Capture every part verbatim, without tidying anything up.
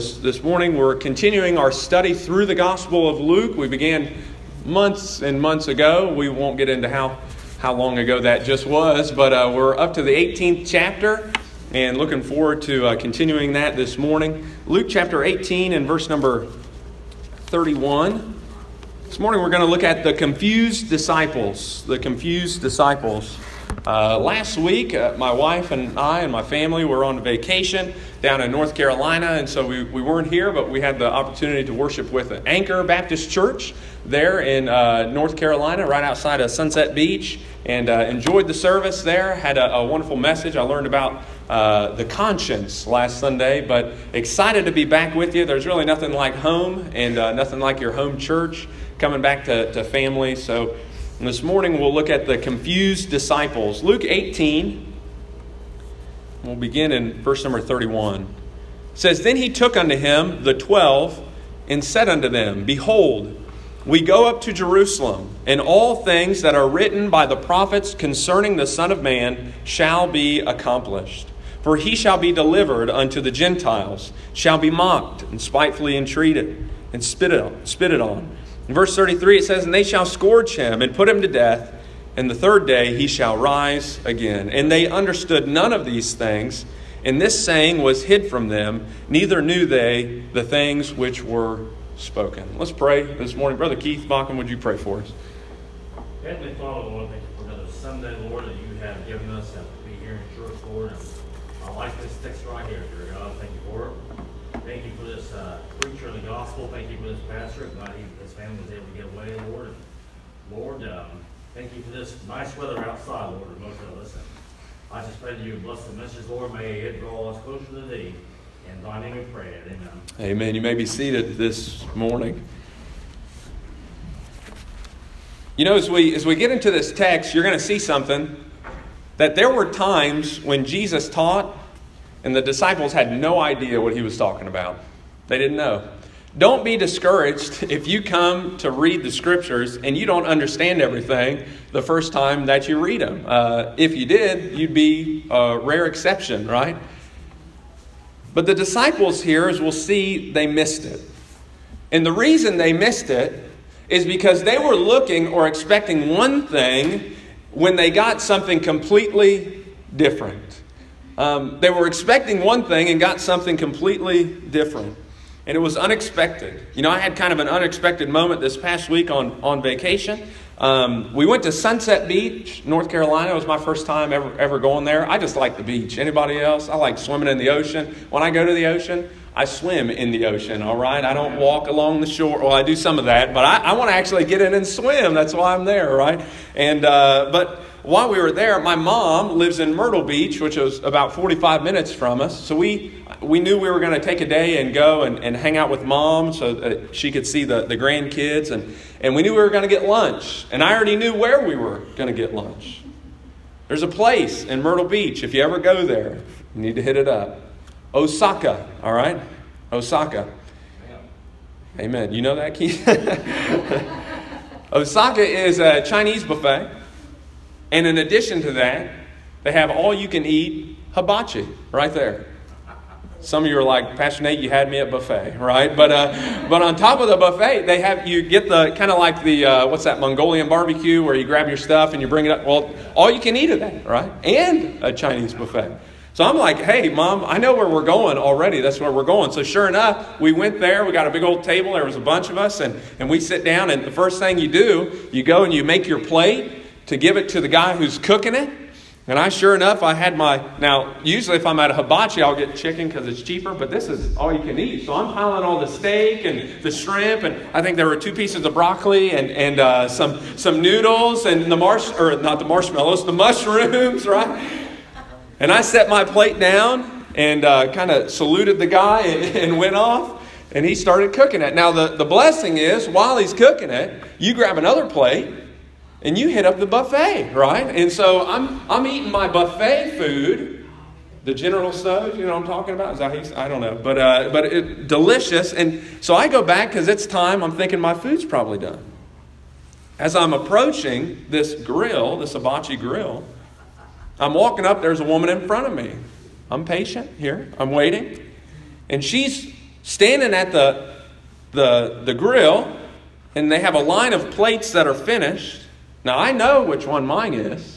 This morning we're continuing our study through the Gospel of Luke. We began months and months ago. We won't get into how, how long ago that just was, but uh, we're up to the eighteenth chapter and looking forward to uh, continuing that this morning. Luke chapter eighteen and verse number thirty-one. This morning we're going to look at the confused disciples. The confused disciples. Uh, last week, uh, my wife and I and my family were on vacation down in North Carolina, and so we, we weren't here, but we had the opportunity to worship with Anchor Baptist Church there in uh, North Carolina, right outside of Sunset Beach, and uh, enjoyed the service there. Had a, a wonderful message. I learned about uh, the conscience last Sunday, but excited to be back with you. There's really nothing like home and uh, nothing like your home church, coming back to, to family. So this morning we'll look at the confused disciples. Luke eighteen. We'll begin in verse number thirty-one. It says, "Then he took unto him the twelve, and said unto them, Behold, we go up to Jerusalem, and all things that are written by the prophets concerning the Son of Man shall be accomplished. For he shall be delivered unto the Gentiles, shall be mocked, and spitefully entreated, and spitted on. Spitted on. In verse thirty-three it says, "And they shall scourge him, and put him to death, and the third day he shall rise again. And they understood none of these things, and this saying was hid from them, neither knew they the things which were spoken." Let's pray this morning. Brother Keith Bachman, would you pray for us? Heavenly Father, Lord, thank you for another Sunday, Lord, that you have given us to be here in church, Lord. And I like this text right here, dear God. Thank you for it. Thank you for this uh, preacher of the gospel. Thank you for this pastor. Glad he, his family was able to get away, Lord. And Lord, um, thank you for this nice weather outside, Lord, and most of us. I just pray that you would bless the message, Lord. May it draw us closer to thee. In thy name we pray. Amen. Amen. You may be seated this morning. You know, as we as we get into this text, you're going to see something, that there were times when Jesus taught and the disciples had no idea what he was talking about. They didn't know. Don't be discouraged if you come to read the scriptures and you don't understand everything the first time that you read them. Uh, if you did, you'd be a rare exception, right? But the disciples here, as we'll see, they missed it. And the reason they missed it is because they were looking or expecting one thing when they got something completely different. Um, they were expecting one thing and got something completely different. And it was unexpected. You know, I had kind of an unexpected moment this past week on, on vacation. Um, we went to Sunset Beach, North Carolina. It was my first time ever ever going there. I just like the beach. Anybody else? I like swimming in the ocean. When I go to the ocean, I swim in the ocean, all right? I don't walk along the shore. Well, I do some of that, but I, I want to actually get in and swim. That's why I'm there, right? And uh, but while we were there, my mom lives in Myrtle Beach, which was about forty-five minutes from us. So we we knew we were going to take a day and go and, and hang out with mom so that she could see the, the grandkids. And, and we knew we were going to get lunch. And I already knew where we were going to get lunch. There's a place in Myrtle Beach. If you ever go there, you need to hit it up. Osaka, all right? Osaka. Amen. You know that, Keith? Osaka is a Chinese buffet. And in addition to that, they have all-you-can-eat hibachi right there. Some of you are like, Pastor Nate, you had me at buffet, right? But uh, but on top of the buffet, they have you get the kind of like the uh, what's that Mongolian barbecue where you grab your stuff and you bring it up. Well, all you can eat of that, right? And a Chinese buffet. So I'm like, hey, Mom, I know where we're going already. That's where we're going. So sure enough, we went there. We got a big old table. There was a bunch of us, and and we sit down. And the first thing you do, you go and you make your plate to give it to the guy who's cooking it. And I, sure enough, I had my, now, usually if I'm at a hibachi, I'll get chicken because it's cheaper, but this is all you can eat. So I'm piling all the steak and the shrimp, and I think there were two pieces of broccoli and, and uh, some some noodles and the marsh, or not the marshmallows, the mushrooms, right? And I set my plate down and uh, kind of saluted the guy and, and went off, and he started cooking it. Now, the, the blessing is, while he's cooking it, you grab another plate, and you hit up the buffet, right? And so I'm I'm eating my buffet food, the General Tso's, you know what I'm talking about? Is that he's, I don't know, but uh, but it, delicious. And so I go back because it's time. I'm thinking my food's probably done. As I'm approaching this grill, this hibachi grill, I'm walking up. There's a woman in front of me. I'm patient here. I'm waiting, and she's standing at the, the, the grill, and they have a line of plates that are finished. Now, I know which one mine is.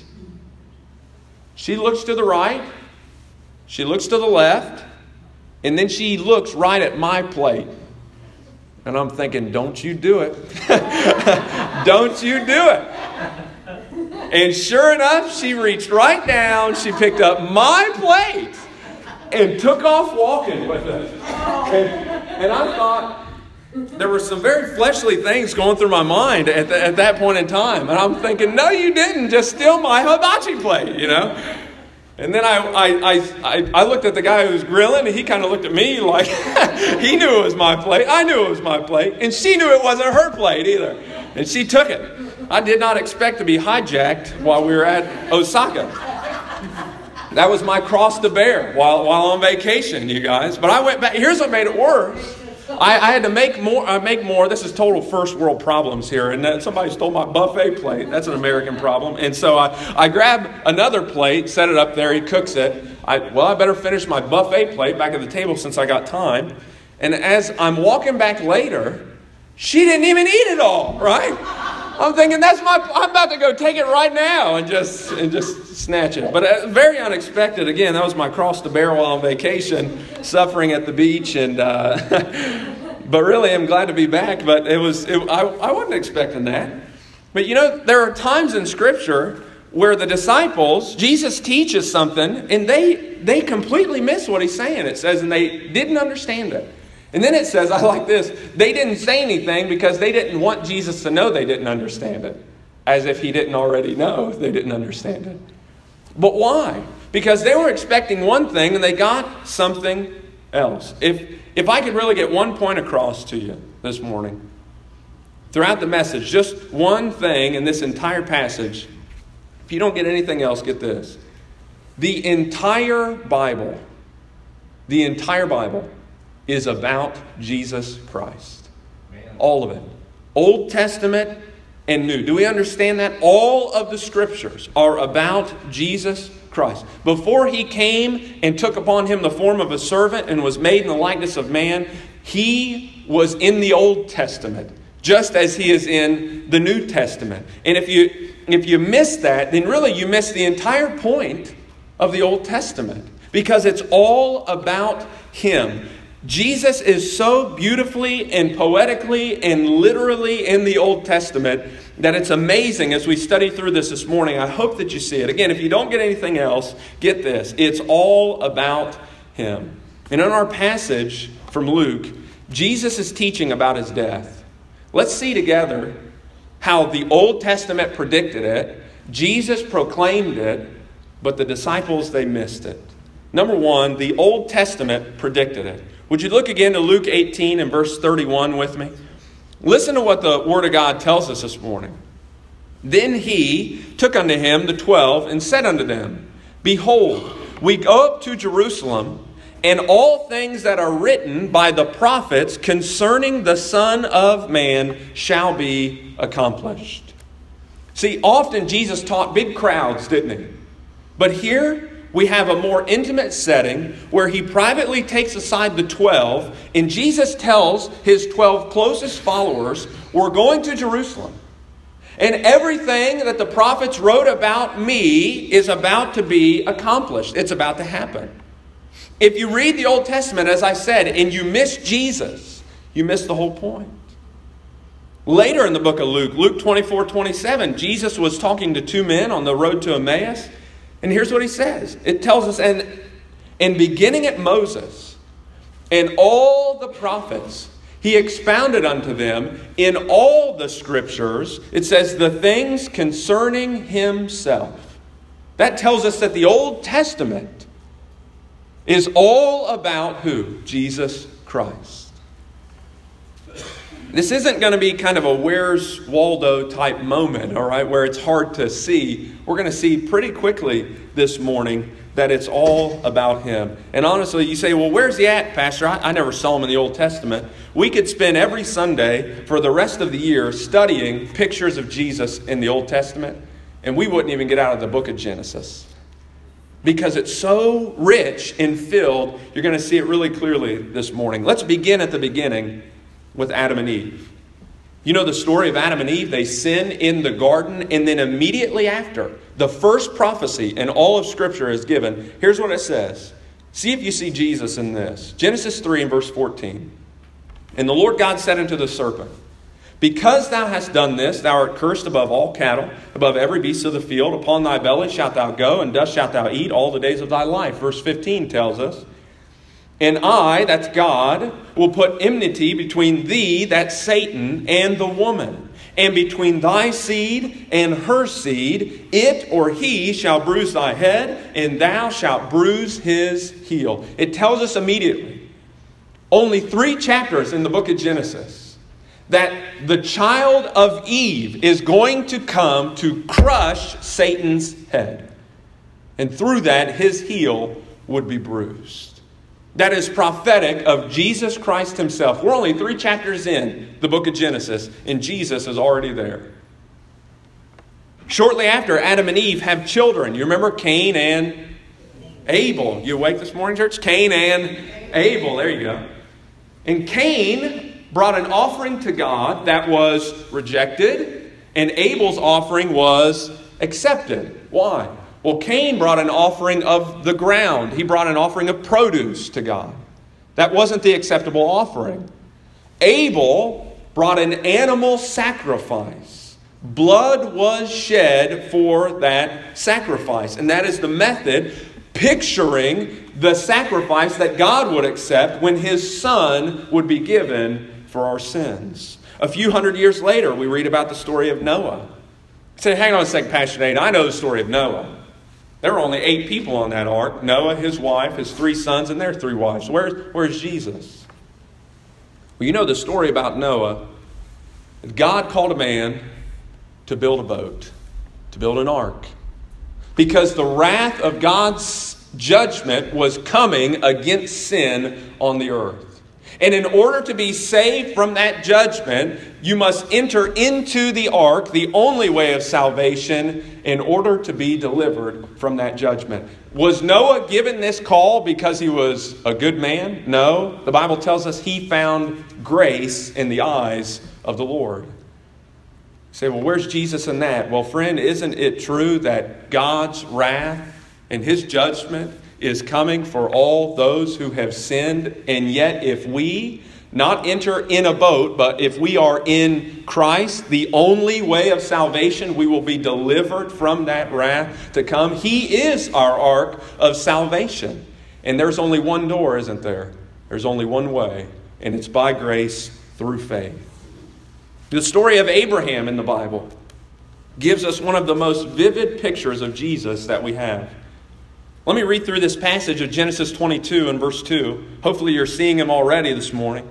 She looks to the right. She looks to the left. And then she looks right at my plate. And I'm thinking, don't you do it. Don't you do it. And sure enough, she reached right down. She picked up my plate and took off walking with it. And, and I thought, there were some very fleshly things going through my mind at, the, at that point in time. And I'm thinking, no, you didn't. Just steal my hibachi plate, you know. And then I, I, I, I looked at the guy who was grilling, and he kind of looked at me like he knew it was my plate. I knew it was my plate. And she knew it wasn't her plate either. And she took it. I did not expect to be hijacked while we were at Osaka. That was my cross to bear while, while on vacation, you guys. But I went back. Here's what made it worse. I, I had to make more. Uh, make more. This is total first world problems here. And uh, somebody stole my buffet plate. That's an American problem. And so I, I grab another plate, set it up there. He cooks it. I, well, I better finish my buffet plate back at the table since I got time. And as I'm walking back later, she didn't even eat it all. Right? I'm thinking that's my. I'm about to go take it right now and just and just snatch it. But uh, very unexpected. Again, that was my cross to bear while on vacation, suffering at the beach. And uh, but really, I'm glad to be back. But it was. It, I I wasn't expecting that. But you know, there are times in Scripture where the disciples, Jesus teaches something, and they they completely miss what he's saying. It says, and they didn't understand it. And then it says, I like this, they didn't say anything because they didn't want Jesus to know they didn't understand it. As if he didn't already know they didn't understand it. But why? Because they were expecting one thing and they got something else. If, if I could really get one point across to you this morning, throughout the message, just one thing in this entire passage, if you don't get anything else, get this. The entire Bible, the entire Bible, is about Jesus Christ. Man. All of it. Old Testament and New. Do we understand that? All of the Scriptures are about Jesus Christ. Before he came and took upon him the form of a servant and was made in the likeness of man, he was in the Old Testament, just as he is in the New Testament. And if you, if you miss that, then really you miss the entire point of the Old Testament, because it's all about him. Jesus is so beautifully and poetically and literally in the Old Testament that it's amazing as we study through this this morning. I hope that you see it. Again, if you don't get anything else, get this. It's all about him. And in our passage from Luke, Jesus is teaching about his death. Let's see together how the Old Testament predicted it, Jesus proclaimed it, but the disciples, they missed it. Number one, the Old Testament predicted it. Would you look again to Luke eighteen and verse thirty-one with me? Listen to what the Word of God tells us this morning. Then he took unto him the twelve and said unto them, Behold, we go up to Jerusalem, and all things that are written by the prophets concerning the Son of Man shall be accomplished. See, often Jesus taught big crowds, didn't he? But here we have a more intimate setting where he privately takes aside the twelve, and Jesus tells his twelve closest followers, we're going to Jerusalem. And everything that the prophets wrote about me is about to be accomplished. It's about to happen. If you read the Old Testament, as I said, and you miss Jesus, you miss the whole point. Later in the book of Luke, Luke twenty-four twenty-seven, Jesus was talking to two men on the road to Emmaus. And here's what he says. It tells us, and, and beginning at Moses and all the prophets, he expounded unto them in all the Scriptures, it says, the things concerning himself. That tells us that the Old Testament is all about who? Jesus Christ. This isn't going to be kind of a Where's Waldo type moment, all right, where it's hard to see. We're going to see pretty quickly this morning that it's all about him. And honestly, you say, well, where's he at, Pastor? I, I never saw him in the Old Testament. We could spend every Sunday for the rest of the year studying pictures of Jesus in the Old Testament, and we wouldn't even get out of the book of Genesis. because it's so rich and filled. You're going to see it really clearly this morning. Let's begin at the beginning with Adam and Eve. You know the story of Adam and Eve. They sin in the garden, and then immediately after, the first prophecy in all of Scripture is given. Here's what it says. See if you see Jesus in this. Genesis three and verse fourteen. And the Lord God said unto the serpent, because thou hast done this, thou art cursed above all cattle, above every beast of the field. Upon thy belly shalt thou go, and dust shalt thou eat all the days of thy life. Verse fifteen tells us, and I, that's God, will put enmity between thee, that's Satan, and the woman, and between thy seed and her seed. It or he shall bruise thy head, and thou shalt bruise his heel. It tells us immediately, only three chapters in the book of Genesis, that the child of Eve is going to come to crush Satan's head. And through that, his heel would be bruised. That is prophetic of Jesus Christ himself. We're only three chapters in the book of Genesis, and Jesus is already there. Shortly after, Adam and Eve have children. You remember Cain and Abel. You awake this morning, church? Cain and Abel. There you go. And Cain brought an offering to God that was rejected, and Abel's offering was accepted. Why? Well, Cain brought an offering of the ground. He brought an offering of produce to God. That wasn't the acceptable offering. Abel brought an animal sacrifice. Blood was shed for that sacrifice. And that is the method picturing the sacrifice that God would accept when his son would be given for our sins. A few hundred years later, we read about the story of Noah. Say, hang on a second, Pastor Nate. I know the story of Noah. There were only eight people on that ark. Noah, his wife, his three sons, and their three wives. Where's, where's Jesus? Well, you know the story about Noah. God called a man to build a boat, to build an ark. Because the wrath of God's judgment was coming against sin on the earth. And in order to be saved from that judgment, you must enter into the ark, the only way of salvation, in order to be delivered from that judgment. Was Noah given this call because he was a good man? No. The Bible tells us he found grace in the eyes of the Lord. You say, well, where's Jesus in that? Well, friend, isn't it true that God's wrath and his judgment is coming for all those who have sinned? And yet if we not enter in a boat, but if we are in Christ, the only way of salvation, we will be delivered from that wrath to come. He is our ark of salvation. And there's only one door, isn't there? There's only one way, and it's by grace through faith. The story of Abraham in the Bible gives us one of the most vivid pictures of Jesus that we have. Let me read through this passage of Genesis twenty-two and verse two. Hopefully you're seeing him already this morning.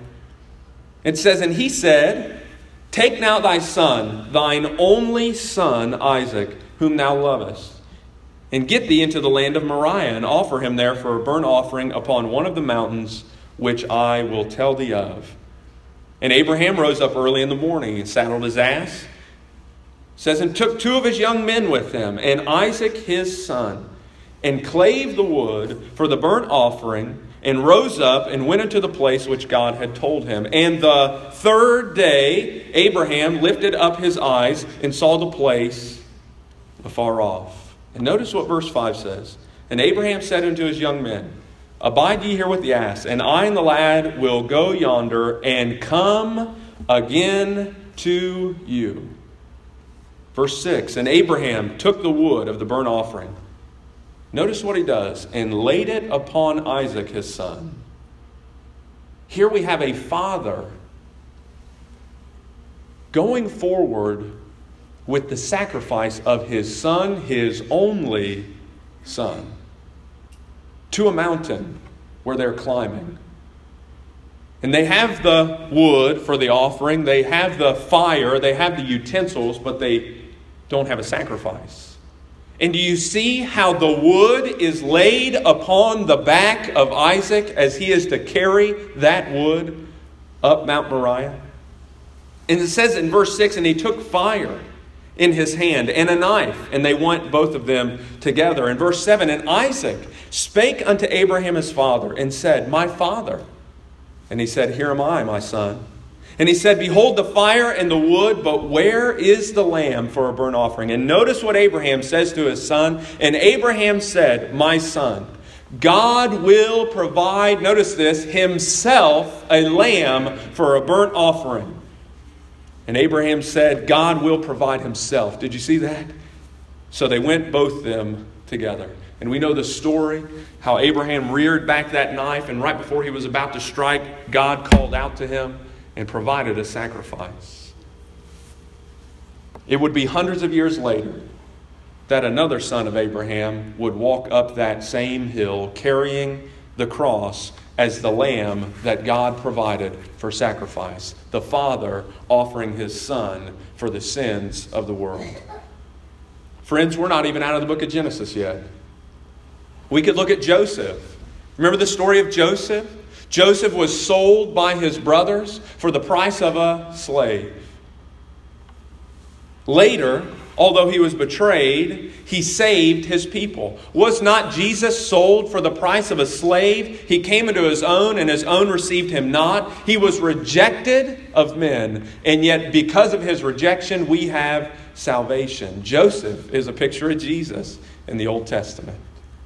It says, and he said, take now thy son, thine only son Isaac, whom thou lovest, and get thee into the land of Moriah, and offer him there for a burnt offering upon one of the mountains which I will tell thee of. And Abraham rose up early in the morning and saddled his ass. It says, and took two of his young men with him, and Isaac his son, and clave the wood for the burnt offering, and rose up and went into the place which God had told him. And the third day Abraham lifted up his eyes and saw the place afar off. And notice what verse five says. And Abraham said unto his young men, abide ye here with the ass, and I and the lad will go yonder and come again to you. Verse six, and Abraham took the wood of the burnt offering. Notice what he does, and laid it upon Isaac his son. Here we have a father going forward with the sacrifice of his son, his only son, to a mountain where they're climbing. And they have the wood for the offering, they have the fire, they have the utensils, but they don't have a sacrifice. And do you see how the wood is laid upon the back of Isaac as he is to carry that wood up Mount Moriah? And it says in verse six, and he took fire in his hand and a knife. And they went both of them together. In verse seven, and Isaac spake unto Abraham his father and said, My father. And he said, Here am I, my son. And he said, Behold the fire and the wood, but where is the lamb for a burnt offering? And notice what Abraham says to his son. And Abraham said, My son, God will provide, notice this, himself a lamb for a burnt offering. And Abraham said, God will provide himself. Did you see that? So they went both of them together. And we know the story, how Abraham reared back that knife, and right before he was about to strike, God called out to him and provided a sacrifice. It would be hundreds of years later that another son of Abraham would walk up that same hill carrying the cross as the lamb that God provided for sacrifice. The Father offering his Son for the sins of the world. Friends, we're not even out of the book of Genesis yet. We could look at Joseph. Remember the story of Joseph? Joseph was sold by his brothers for the price of a slave. Later, although he was betrayed, he saved his people. Was not Jesus sold for the price of a slave? He came into his own, and his own received him not. He was rejected of men, and yet because of his rejection, we have salvation. Joseph is a picture of Jesus in the Old Testament.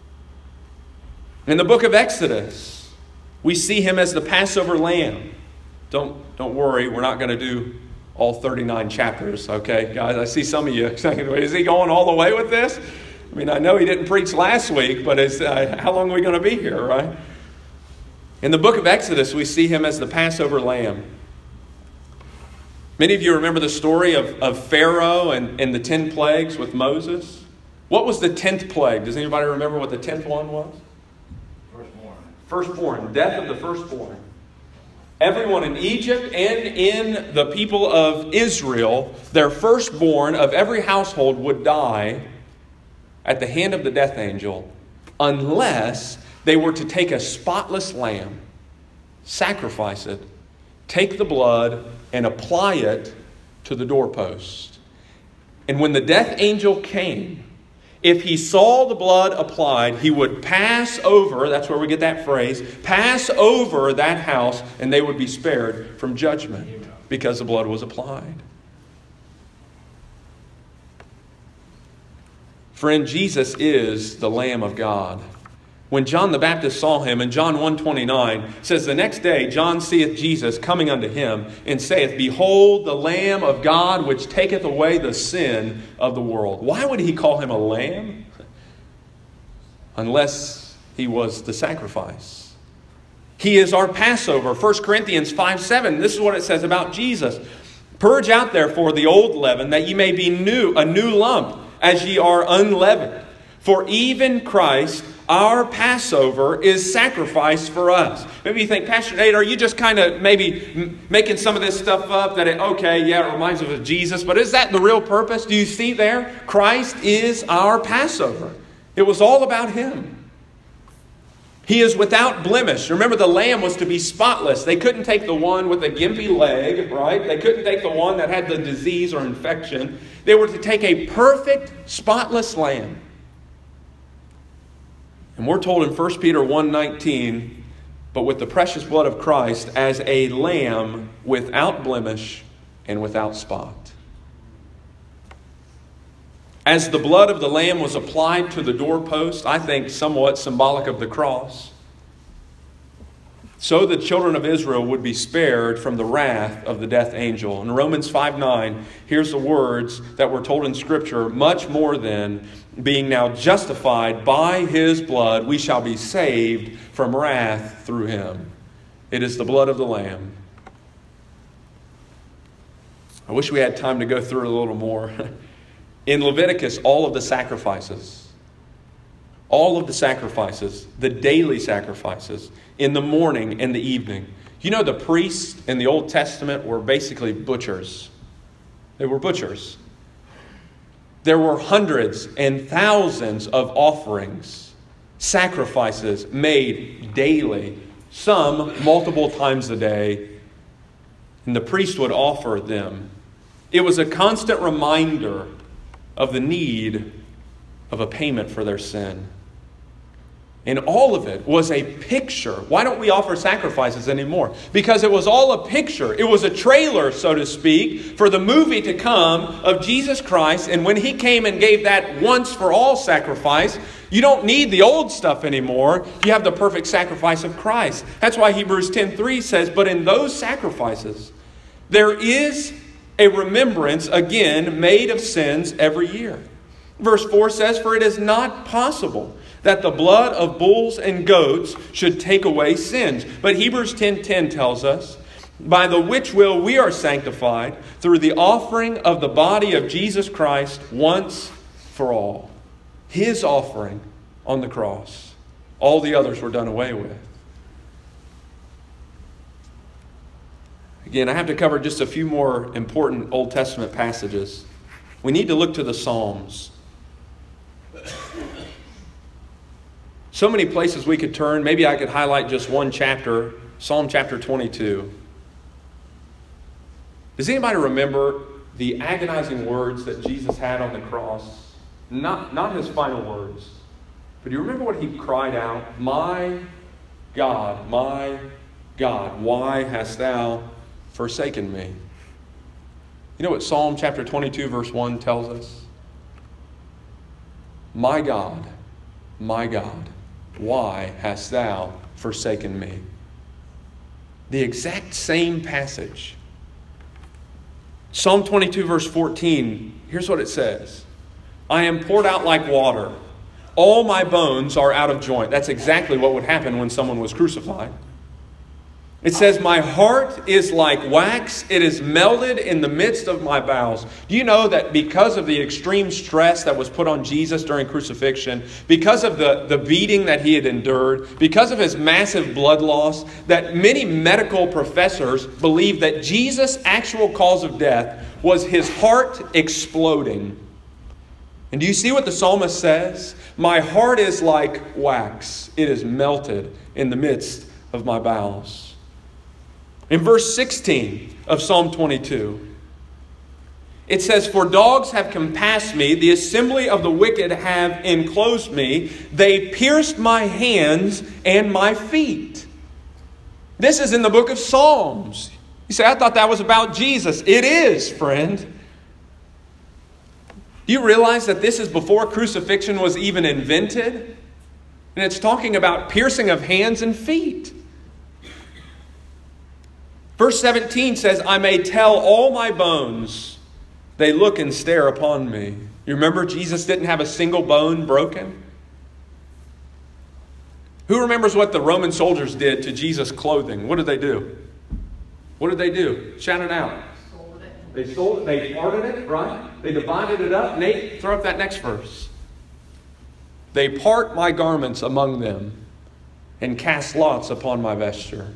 In the book of Exodus, we see him as the Passover lamb. Don't, don't worry, we're not going to do all thirty-nine chapters, okay? Guys, I see some of you saying, is he going all the way with this? I mean, I know he didn't preach last week, but is, uh, how long are we going to be here, right? In the book of Exodus, we see him as the Passover lamb. Many of you remember the story of, of Pharaoh and, and the ten plagues with Moses. What was the tenth plague? Does anybody remember what the tenth one was? Firstborn, death of the firstborn. Everyone in Egypt and in the people of Israel, their firstborn of every household would die at the hand of the death angel unless they were to take a spotless lamb, sacrifice it, take the blood, and apply it to the doorpost. And when the death angel came, if he saw the blood applied, he would pass over, that's where we get that phrase, pass over that house, and they would be spared from judgment because the blood was applied. Friend, Jesus is the Lamb of God. When John the Baptist saw him, in John one twenty-nine, says, The next day John seeth Jesus coming unto him, and saith, Behold the Lamb of God, which taketh away the sin of the world. Why would he call him a lamb? Unless he was the sacrifice. He is our Passover. First Corinthians five seven, this is what it says about Jesus. Purge out therefore the old leaven, that ye may be new, a new lump, as ye are unleavened. For even Christ, our Passover, is sacrificed for us. Maybe you think, Pastor Nate, are you just kind of maybe m- making some of this stuff up that, it, okay, yeah, it reminds us of Jesus, but is that the real purpose? Do you see there? Christ is our Passover. It was all about him. He is without blemish. Remember, the lamb was to be spotless. They couldn't take the one with a gimpy leg, right? They couldn't take the one that had the disease or infection. They were to take a perfect, spotless lamb. And we're told in First Peter one nineteen, but with the precious blood of Christ as a lamb without blemish and without spot. As the blood of the lamb was applied to the doorpost, I think somewhat symbolic of the cross, so the children of Israel would be spared from the wrath of the death angel. In Romans five nine, here's the words that were told in Scripture, much more than being now justified by his blood, we shall be saved from wrath through him. It is the blood of the Lamb. I wish we had time to go through it a little more. In Leviticus, all of the sacrifices, all of the sacrifices, the daily sacrifices, in the morning and the evening. You know, the priests in the Old Testament were basically butchers. They were butchers. There were hundreds and thousands of offerings, sacrifices made daily, some multiple times a day, and the priest would offer them. It was a constant reminder of the need of a payment for their sin. And all of it was a picture. Why don't we offer sacrifices anymore? Because it was all a picture. It was a trailer, so to speak, for the movie to come of Jesus Christ. And when He came and gave that once for all sacrifice, you don't need the old stuff anymore. You have the perfect sacrifice of Christ. That's why Hebrews ten three says, but in those sacrifices, there is a remembrance again made of sins every year. Verse four says, for it is not possible that the blood of bulls and goats should take away sins. But Hebrews ten ten tells us, by the which will we are sanctified through the offering of the body of Jesus Christ once for all. His offering on the cross. All the others were done away with. Again, I have to cover just a few more important Old Testament passages. We need to look to the Psalms. So many places we could turn. Maybe I could highlight just one chapter, Psalm chapter twenty-two. Does anybody remember the agonizing words that Jesus had on the cross? Not, not His final words. But do you remember what He cried out? My God, my God, why hast Thou forsaken me? You know what Psalm chapter twenty-two verse one tells us? My God, my God, why hast Thou forsaken me? The exact same passage. Psalm twenty-two verse fourteen, here's what it says. I am poured out like water. All my bones are out of joint. That's exactly what would happen when someone was crucified. It says, my heart is like wax. It is melted in the midst of my bowels. Do you know that because of the extreme stress that was put on Jesus during crucifixion, because of the, the beating that He had endured, because of His massive blood loss, that many medical professors believe that Jesus' actual cause of death was His heart exploding. And do you see what the psalmist says? My heart is like wax. It is melted in the midst of my bowels. In verse sixteen of Psalm twenty-two, it says, for dogs have compassed me, the assembly of the wicked have enclosed me. They pierced my hands and my feet. This is in the book of Psalms. You say, I thought that was about Jesus. It is, friend. Do you realize that this is before crucifixion was even invented? And it's talking about piercing of hands and feet. Verse seventeen says, I may tell all my bones, they look and stare upon me. You remember Jesus didn't have a single bone broken? Who remembers what the Roman soldiers did to Jesus' clothing? What did they do? What did they do? Shout it out. Sold it. They sold it, they parted it, right? They divided it up. Nate, throw up that next verse. They part my garments among them and cast lots upon my vesture.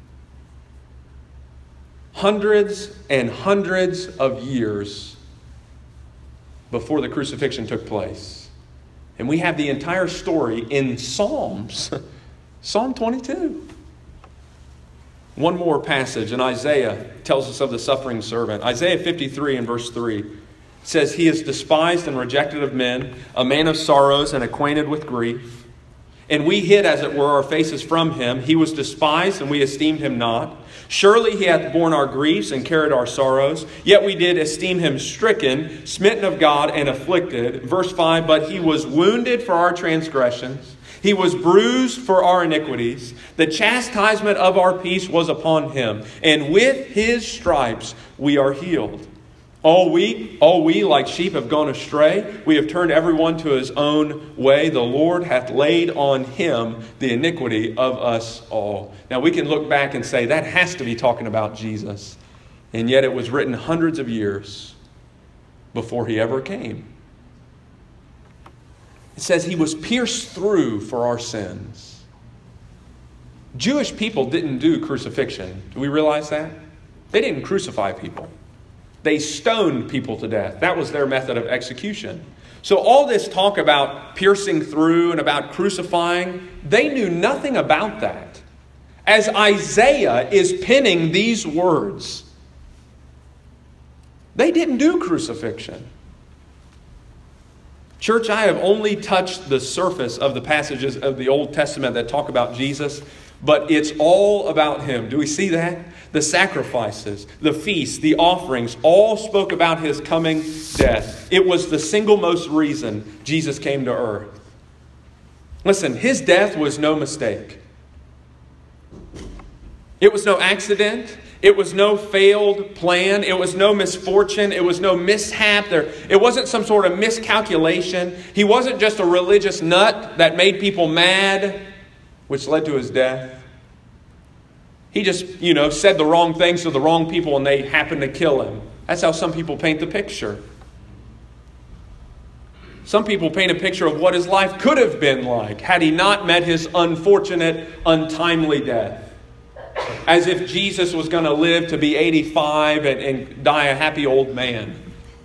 Hundreds and hundreds of years before the crucifixion took place. And we have the entire story in Psalms. Psalm twenty-two. One more passage, and Isaiah tells us of the suffering servant. Isaiah fifty-three and verse three says, he is despised and rejected of men, a man of sorrows and acquainted with grief. And we hid, as it were, our faces from him. He was despised, and we esteemed him not. Surely he hath borne our griefs and carried our sorrows. Yet we did esteem him stricken, smitten of God, and afflicted. Verse five, but he was wounded for our transgressions. He was bruised for our iniquities. The chastisement of our peace was upon him. And with his stripes we are healed. All we, all we like sheep have gone astray. We have turned everyone to his own way. The Lord hath laid on him the iniquity of us all. Now we can look back and say that has to be talking about Jesus. And yet it was written hundreds of years before he ever came. It says he was pierced through for our sins. Jewish people didn't do crucifixion. Do we realize that? They didn't crucify people. They stoned people to death. That was their method of execution. So all this talk about piercing through and about crucifying, they knew nothing about that. As Isaiah is penning these words, they didn't do crucifixion. Church, I have only touched the surface of the passages of the Old Testament that talk about Jesus, but it's all about him. Do we see that? The sacrifices, the feasts, the offerings, all spoke about his coming death. It was the single most reason Jesus came to earth. Listen, his death was no mistake. It was no accident. It was no failed plan. It was no misfortune. It was no mishap. There, it wasn't some sort of miscalculation. He wasn't just a religious nut that made people mad, which led to his death. He just, you know, said the wrong things to the wrong people and they happened to kill him. That's how some people paint the picture. Some people paint a picture of what his life could have been like had he not met his unfortunate, untimely death. As if Jesus was going to live to be eighty-five and, and die a happy old man.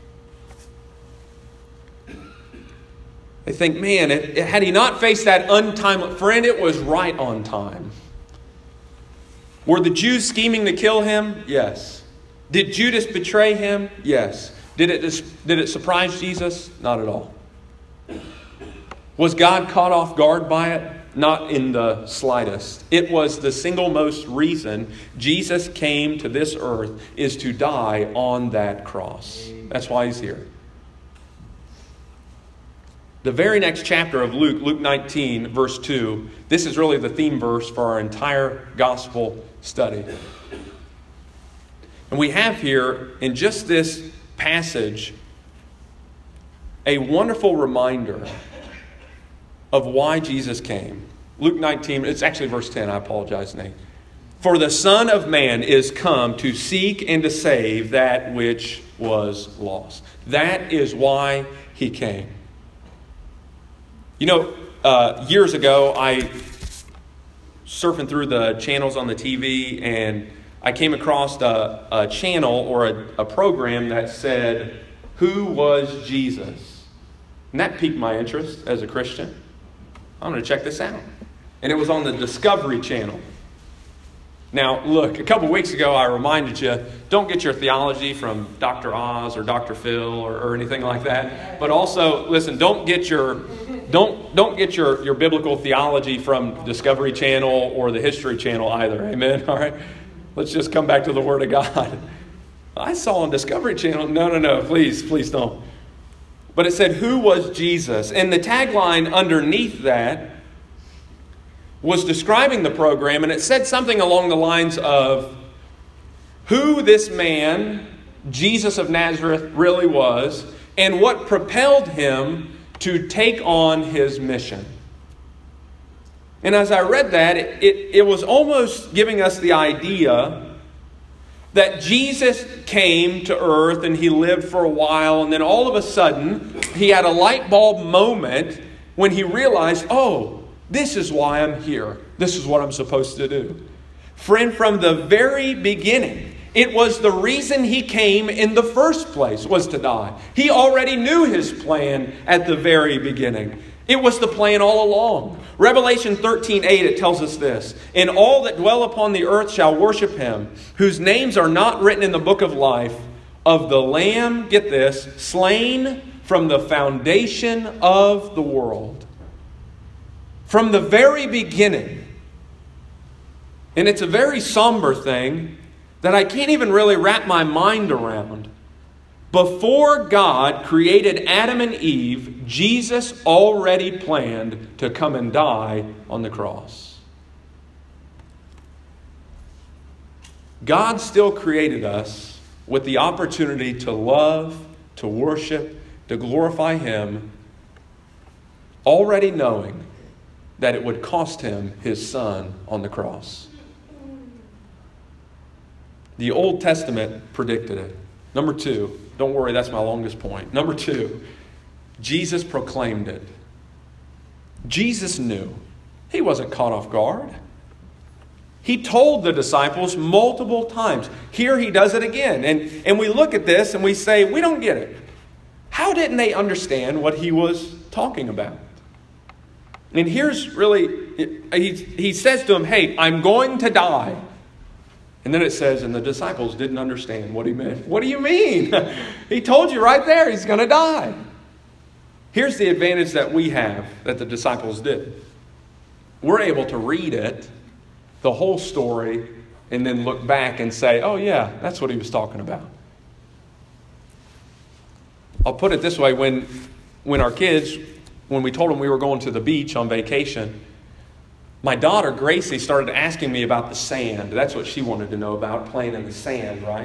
They think, man, it, it, had he not faced that untimely... Friend, it was right on time. Were the Jews scheming to kill him? Yes. Did Judas betray him? Yes. Did it, did it surprise Jesus? Not at all. Was God caught off guard by it? Not in the slightest. It was the single most reason Jesus came to this earth is to die on that cross. That's why he's here. The very next chapter of Luke, Luke nineteen, verse two, this is really the theme verse for our entire gospel study. And we have here, in just this passage, a wonderful reminder of why Jesus came. Luke nineteen, it's actually verse ten, I apologize, Nate. For the Son of Man is come to seek and to save that which was lost. That is why he came. You know, uh, years ago, I surfing through the channels on the T V, and I came across a, a channel or a, a program that said, "Who was Jesus?" And that piqued my interest as a Christian. I'm going to check this out. And it was on the Discovery Channel. Now, look, a couple weeks ago I reminded you, don't get your theology from Doctor Oz or Doctor Phil or, or anything like that. But also, listen, don't get your don't don't get your, your biblical theology from Discovery Channel or the History Channel either. Amen? All right? Let's just come back to the Word of God. I saw on Discovery Channel, no, no, no, please, please don't. But it said, who was Jesus? And the tagline underneath that was describing the program, and it said something along the lines of who this man, Jesus of Nazareth, really was, and what propelled him to take on his mission. And as I read that, it, it, it was almost giving us the idea that Jesus came to earth and he lived for a while, and then all of a sudden he had a light bulb moment when he realized, oh, this is why I'm here. This is what I'm supposed to do. Friend, from the very beginning, it was the reason he came in the first place, was to die. He already knew his plan at the very beginning. It was the plan all along. Revelation thirteen eight, it tells us this. And all that dwell upon the earth shall worship him, whose names are not written in the book of life of the Lamb, get this, slain from the foundation of the world. From the very beginning. And it's a very somber thing that I can't even really wrap my mind around. Before God created Adam and Eve, Jesus already planned to come and die on the cross. God still created us with the opportunity to love, to worship, to glorify Him, already knowing that it would cost Him His Son on the cross. The Old Testament predicted it. Number two, don't worry, that's my longest point. Number two, Jesus proclaimed it. Jesus knew. He wasn't caught off guard. He told the disciples multiple times. Here he does it again. And, and we look at this and we say, we don't get it. How didn't they understand what he was talking about? And here's really, he, he says to them, hey, I'm going to die. And then it says, and the disciples didn't understand what he meant. What do you mean? He told you right there he's going to die. Here's the advantage that we have that the disciples did. We're able to read it, the whole story, and then look back and say, oh yeah, that's what he was talking about. I'll put it this way. When, when our kids, when we told them we were going to the beach on vacation, my daughter, Gracie, started asking me about the sand. That's what she wanted to know about, playing in the sand, right?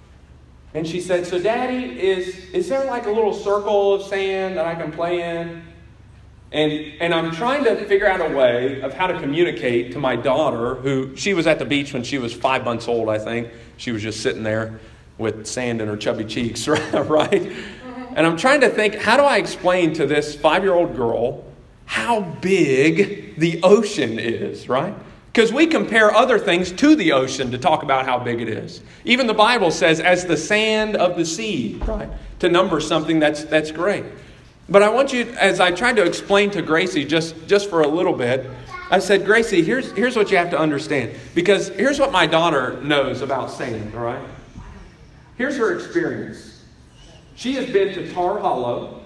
And she said, so Daddy, is, is there like a little circle of sand that I can play in? And, and I'm trying to figure out a way of how to communicate to my daughter, who she was at the beach when she was five months old, I think. She was just sitting there with sand in her chubby cheeks, right? And I'm trying to think, how do I explain to this five-year-old girl how big the ocean is, right? Because we compare other things to the ocean to talk about how big it is. Even the Bible says, as the sand of the sea, right? To number something that's that's great. But I want you, as I tried to explain to Gracie just, just for a little bit, I said, Gracie, here's, here's what you have to understand. Because here's what my daughter knows about sand, all right? Here's her experience. She has been to Tar Hollow.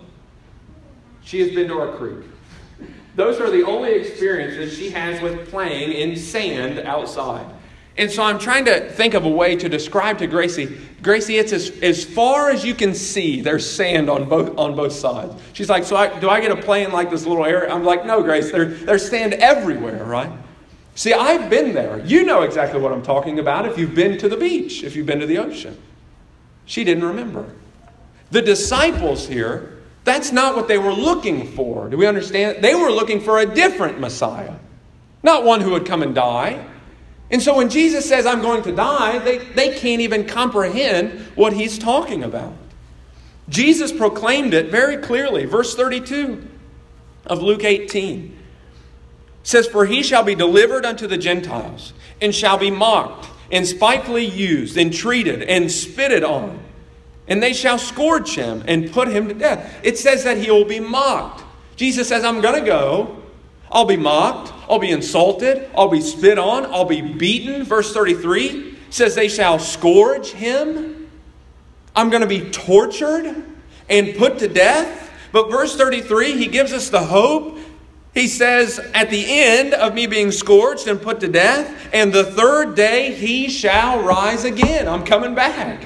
She has been to our creek. Those are the only experiences she has with playing in sand outside. And so I'm trying to think of a way to describe to Gracie, Gracie, it's as, as far as you can see, there's sand on both on both sides. She's like, so I, do I get to play in like this little area? I'm like, no, Grace, there, there's sand everywhere, right? See, I've been there. You know exactly what I'm talking about if you've been to the beach, if you've been to the ocean. She didn't remember. The disciples here, that's not what they were looking for. Do we understand? They were looking for a different Messiah. Not one who would come and die. And so when Jesus says, I'm going to die, they, they can't even comprehend what he's talking about. Jesus proclaimed it very clearly. Verse thirty-two of Luke eighteen says, for he shall be delivered unto the Gentiles, and shall be mocked, and spitefully used, and treated, and spitted on. And they shall scourge him and put him to death. It says that he will be mocked. Jesus says, I'm going to go. I'll be mocked. I'll be insulted. I'll be spit on. I'll be beaten. Verse thirty-three says they shall scourge him. I'm going to be tortured and put to death. But verse thirty-three, he gives us the hope. He says, at the end of me being scourged and put to death, and the third day he shall rise again. I'm coming back.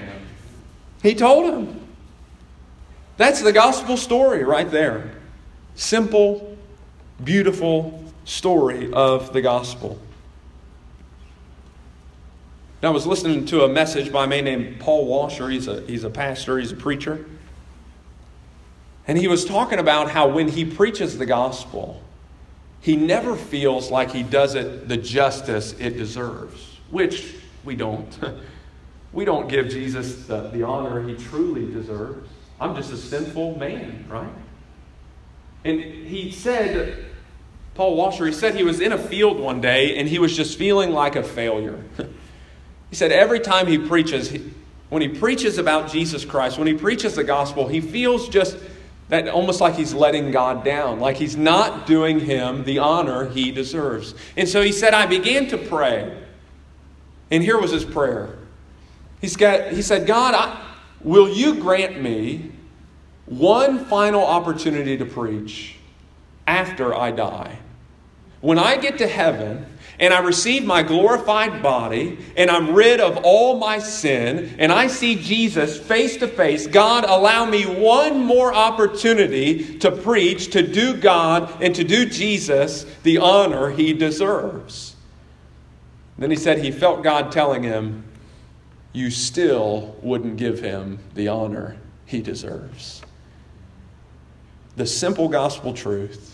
He told him. That's the gospel story right there. Simple, beautiful story of the gospel. Now, I was listening to a message by a man named Paul Washer. He's a, he's a pastor. He's a preacher. And he was talking about how when he preaches the gospel, he never feels like he does it the justice it deserves, which we don't. We don't give Jesus the, the honor he truly deserves. I'm just a sinful man, right? And he said, Paul Washer, he said he was in a field one day and he was just feeling like a failure. He said every time he preaches, he, when he preaches about Jesus Christ, when he preaches the gospel, he feels just that almost like he's letting God down, like he's not doing him the honor he deserves. And so he said, I began to pray. And here was his prayer. He's got, he said, God, I, will you grant me one final opportunity to preach after I die? When I get to heaven and I receive my glorified body and I'm rid of all my sin and I see Jesus face to face, God, allow me one more opportunity to preach, to do God and to do Jesus the honor he deserves. Then he said he felt God telling him, you still wouldn't give him the honor he deserves. The simple gospel truth.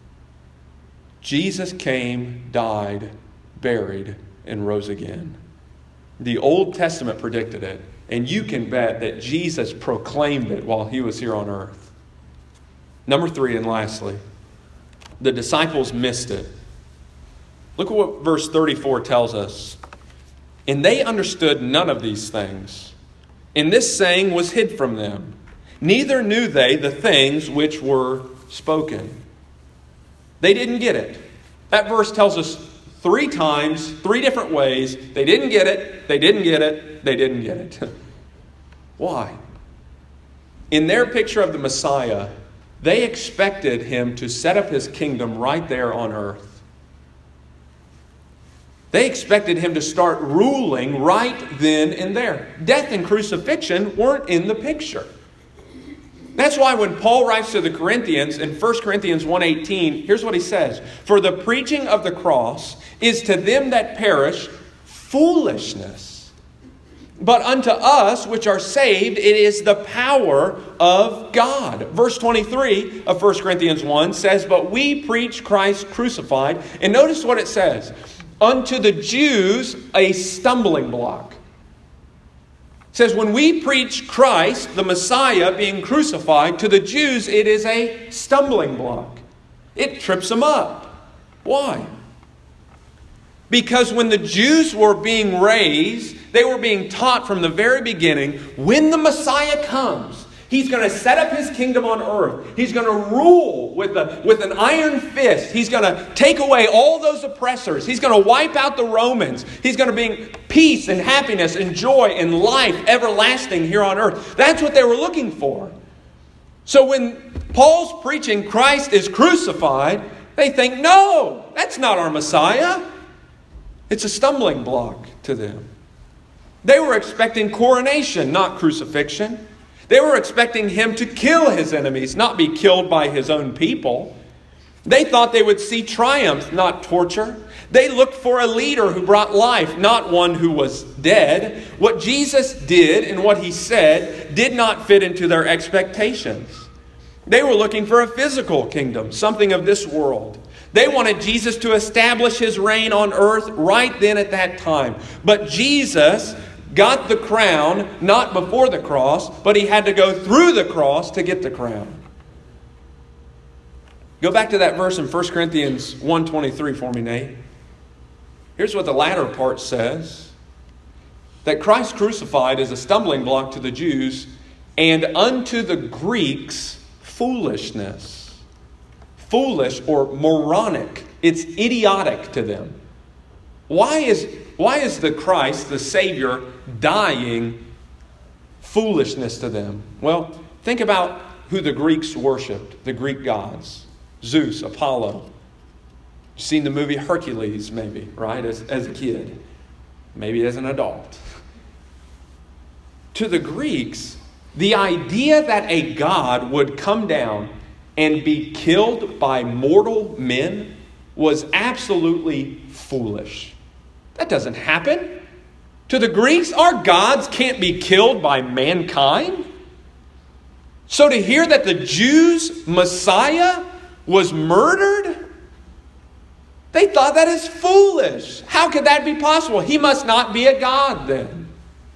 Jesus came, died, buried, and rose again. The Old Testament predicted it, and you can bet that Jesus proclaimed it while he was here on earth. Number three, and lastly, the disciples missed it. Look at what verse thirty-four tells us. And they understood none of these things. And this saying was hid from them. Neither knew they the things which were spoken. They didn't get it. That verse tells us three times, three different ways. They didn't get it. They didn't get it. They didn't get it. Why? In their picture of the Messiah, They expected him to set up his kingdom right there on earth. They expected him to start ruling right then and there. Death and crucifixion weren't in the picture. That's why when Paul writes to the Corinthians in First Corinthians one eighteen, here's what he says. For the preaching of the cross is to them that perish foolishness. But unto us which are saved, it is the power of God. Verse twenty-three of First Corinthians one says, but we preach Christ crucified. And notice what it says. Unto the Jews a stumbling block. It says, when we preach Christ, the Messiah, being crucified, to the Jews it is a stumbling block. It trips them up. Why? Because when the Jews were being raised, they were being taught from the very beginning, when the Messiah comes, He's going to set up His kingdom on earth. He's going to rule with, a, with an iron fist. He's going to take away all those oppressors. He's going to wipe out the Romans. He's going to bring peace and happiness and joy and life everlasting here on earth. That's what they were looking for. So when Paul's preaching Christ is crucified, they think, no, that's not our Messiah. It's a stumbling block to them. They were expecting coronation, not crucifixion. They were expecting him to kill his enemies, not be killed by his own people. They thought they would see triumph, not torture. They looked for a leader who brought life, not one who was dead. What Jesus did and what He said did not fit into their expectations. They were looking for a physical kingdom, something of this world. They wanted Jesus to establish His reign on earth right then at that time. But Jesus got the crown not before the cross, but He had to go through the cross to get the crown. Go back to that verse in First Corinthians one twenty-three for me, Nate. Here's what the latter part says. That Christ crucified is a stumbling block to the Jews, and unto the Greeks foolishness. Foolish or moronic. It's idiotic to them. Why is, why is the Christ, the Savior, dying foolishness to them? Well, think about who the Greeks worshipped, the Greek gods. Zeus, Apollo. You've seen the movie Hercules, maybe, right, as, as a kid. Maybe as an adult. To the Greeks, the idea that a god would come down and be killed by mortal men was absolutely foolish. That doesn't happen. To the Greeks, our gods can't be killed by mankind. So to hear that the Jews' Messiah was murdered, they thought that is foolish. How could that be possible? He must not be a god then.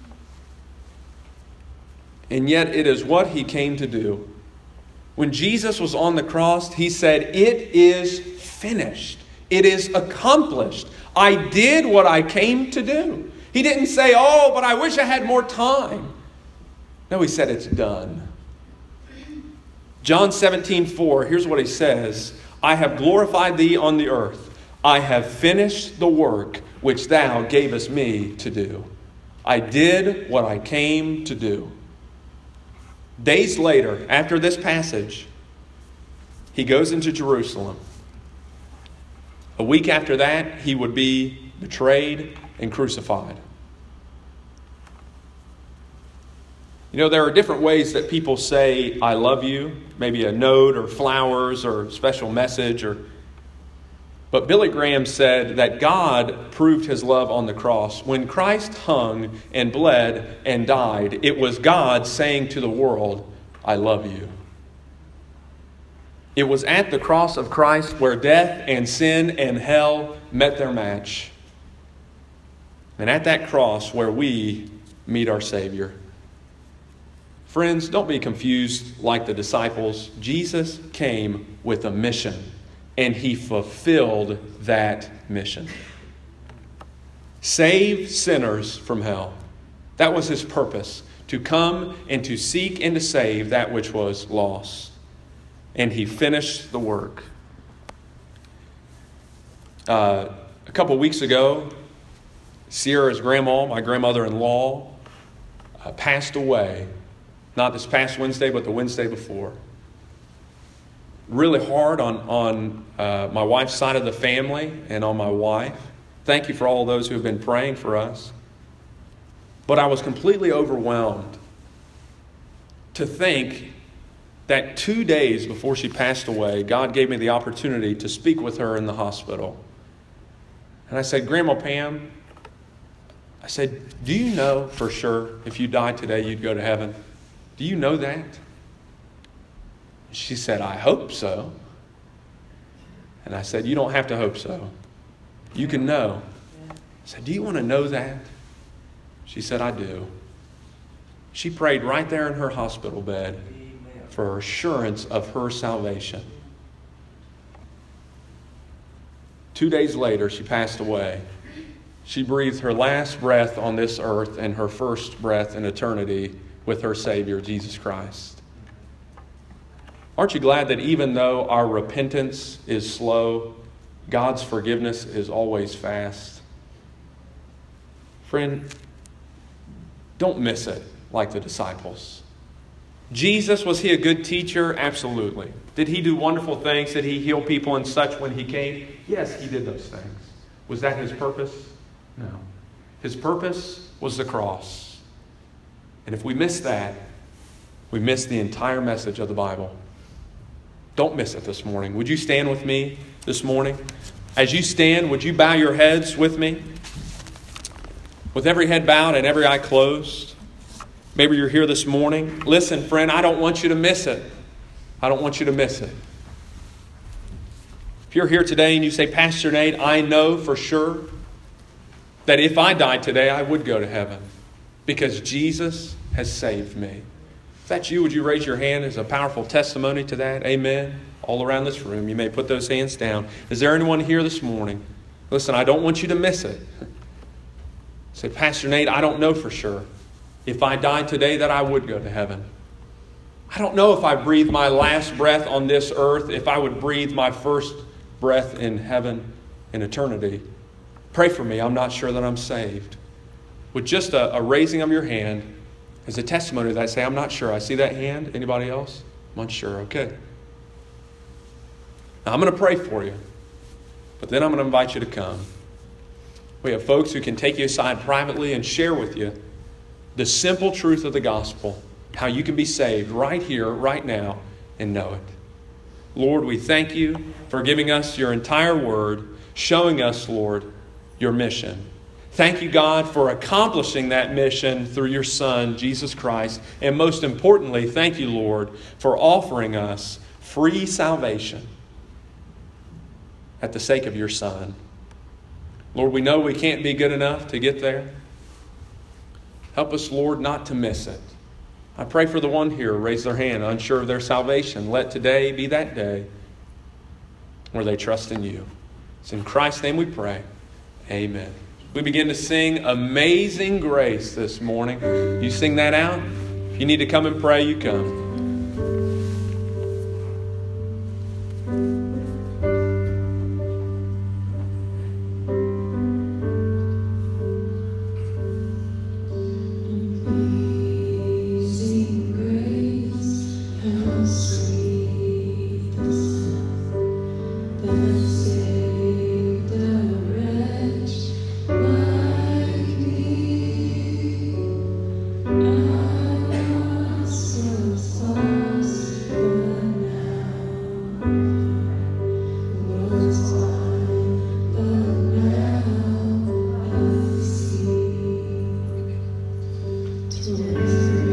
And yet it is what He came to do. When Jesus was on the cross, He said, it is finished. It is accomplished. I did what I came to do. He didn't say, oh, but I wish I had more time. No, He said it's done. John seventeen four, here's what He says. I have glorified Thee on the earth. I have finished the work which Thou gavest me to do. I did what I came to do. Days later, after this passage, He goes into Jerusalem. A week after that, He would be betrayed and crucified. You know, there are different ways that people say, I love you. Maybe a note or flowers or a special message. Or, But Billy Graham said that God proved His love on the cross. When Christ hung and bled and died, it was God saying to the world, I love you. It was at the cross of Christ where death and sin and hell met their match. And at that cross where we meet our Savior. Friends, don't be confused like the disciples. Jesus came with a mission, and He fulfilled that mission. Save sinners from hell. That was His purpose, to come and to seek and to save that which was lost. And He finished the work. Uh, a couple weeks ago, Sierra's grandma, my grandmother-in-law, uh, passed away. Not this past Wednesday, but the Wednesday before. really hard on, on uh, my wife's side of the family and on my wife. Thank you for all those who have been praying for us. But I was completely overwhelmed to think that two days before she passed away, God gave me the opportunity to speak with her in the hospital. And I said, Grandma Pam, I said, do you know for sure if you died today you'd go to heaven? Do you know that? She said, I hope so. And I said, you don't have to hope so. You can know. I said, do you want to know that? She said, I do. She prayed right there in her hospital bed for assurance of her salvation. Two days later, she passed away. She breathed her last breath on this earth and her first breath in eternity with her Savior, Jesus Christ. Aren't you glad that even though our repentance is slow, God's forgiveness is always fast? Friend, don't miss it like the disciples. Jesus, was he a good teacher? Absolutely. Did he do wonderful things? Did he heal people and such when he came? Yes, he did those things. Was that his purpose? No. His purpose was the cross. And if we miss that, we miss the entire message of the Bible. Don't miss it this morning. Would you stand with me this morning? As you stand, would you bow your heads with me? With every head bowed and every eye closed. Maybe you're here this morning. Listen, friend, I don't want you to miss it. I don't want you to miss it. If you're here today and you say, Pastor Nate, I know for sure that if I died today, I would go to heaven because Jesus has saved me. If that's you, would you raise your hand as a powerful testimony to that? Amen. All around this room, you may put those hands down. Is there anyone here this morning? Listen, I don't want you to miss it. Say, Pastor Nate, I don't know for sure. If I died today, that I would go to heaven. I don't know if I breathe my last breath on this earth, if I would breathe my first breath in heaven in eternity. Pray for me. I'm not sure that I'm saved. With just a, a raising of your hand as a testimony to that, say, I'm not sure. I see that hand. Anybody else? I'm unsure. Okay. Now, I'm going to pray for you, but then I'm going to invite you to come. We have folks who can take you aside privately and share with you the simple truth of the gospel, how you can be saved right here, right now, and know it. Lord, we thank you for giving us your entire word, showing us, Lord, your mission. Thank you, God, for accomplishing that mission through your Son, Jesus Christ. And most importantly, thank you, Lord, for offering us free salvation at the sake of your Son. Lord, we know we can't be good enough to get there. Help us, Lord, not to miss it. I pray for the one here, raise their hand, unsure of their salvation. Let today be that day where they trust in you. It's in Christ's name we pray. Amen. We begin to sing Amazing Grace this morning. You sing that out. If you need to come and pray, you come. Yes.